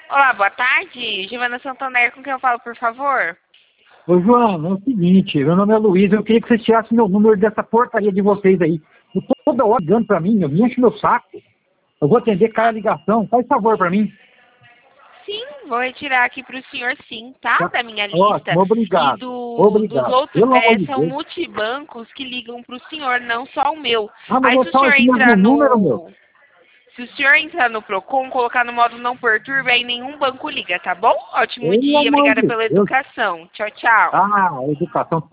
Olá, boa tarde. Giovana Santander, com quem eu falo, por favor? Ô, João, é o seguinte, meu nome é Luiz, eu queria que vocês tirassem meu número dessa porcaria de vocês aí. Toda hora ligando pra mim, me enche meu saco. Eu vou atender cada ligação, faz favor pra mim. Sim, vou retirar aqui para o senhor, sim, tá? Da minha lista. Ótimo, obrigado. E dos Obrigado. outros, Pelo amor de são Deus. multibancos que ligam para o senhor, não só o meu. Ah, mas Aí é se o só senhor esse entrar mesmo número, meu. no... Se o senhor entrar no Procon, colocar no modo não perturbe, aí nenhum banco liga, tá bom? Ótimo Pelo dia, amor obrigada de pela Deus. educação. Tchau, tchau. Ah, educação